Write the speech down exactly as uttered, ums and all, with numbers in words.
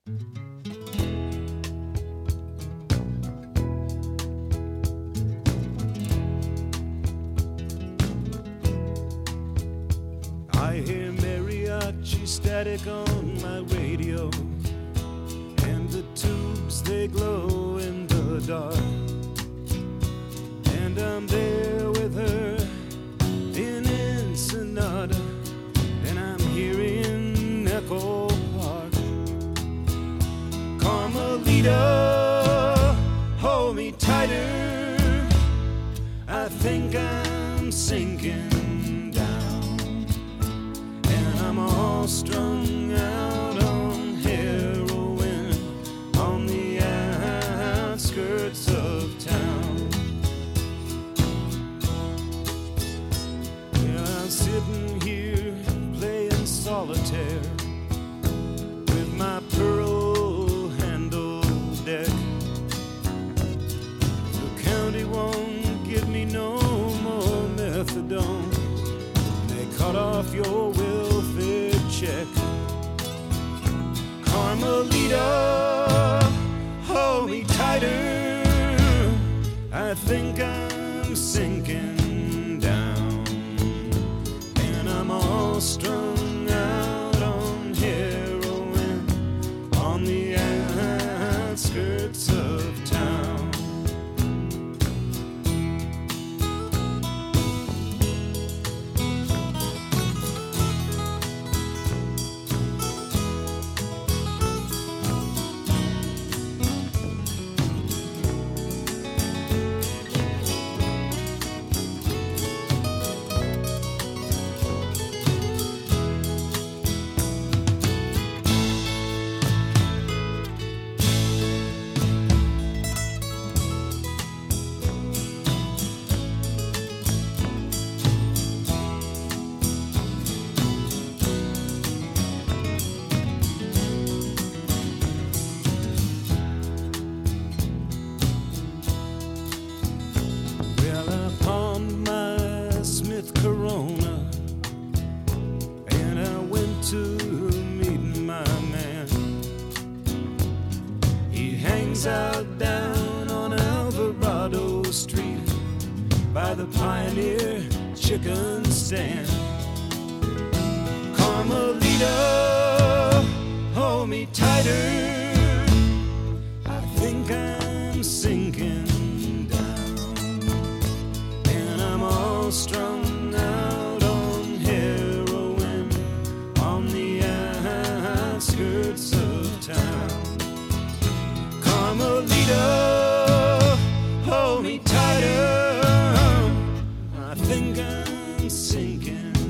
I hear mariachi static on my radio, and the tubes they glow in the dark, and I'm there with her in Ensenada, and I'm hearing Echo Park. Carmelita, hold me tighter, I think I'm sinking down, and I'm all strung out on heroin on the outskirts of town. Yeah, I'm sitting here playing solitaire with my pearl handle deck. The county won't give me no more methadone. They cut off your welfare check. Carmelita, hold me tighter, I think I'm sinking down, and I'm all strung out on heroin on the outskirts of town. Corona, and I went to meet my man. He hangs out down on Alvarado Street by the Pioneer Chicken Stand. Carmelita, hold me tighter, I think I'm sinking down, and I'm all strung out on heroin on the outskirts of town. Carmelita, hold me tighter, I think I'm sinking